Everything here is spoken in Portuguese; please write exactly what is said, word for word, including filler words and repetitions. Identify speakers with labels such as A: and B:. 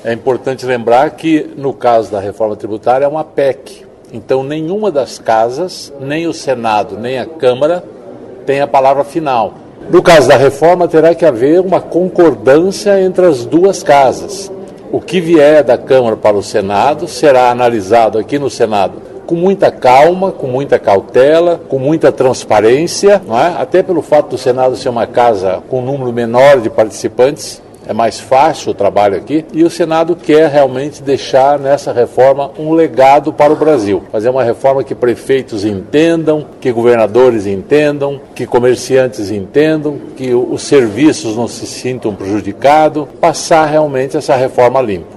A: É importante lembrar que, no caso da reforma tributária, é uma P E C. Então, nenhuma das casas, nem o Senado, nem a Câmara, tem a palavra final. No caso da reforma, terá que haver uma concordância entre as duas casas. O que vier da Câmara para o Senado será analisado aqui no Senado com muita calma, com muita cautela, com muita transparência, não é? Até pelo fato do Senado ser uma casa com um número menor de participantes. É mais fácil o trabalho aqui, e o Senado quer realmente deixar nessa reforma um legado para o Brasil. Fazer uma reforma que prefeitos entendam, que governadores entendam, que comerciantes entendam, que os serviços não se sintam prejudicados, passar realmente essa reforma limpa.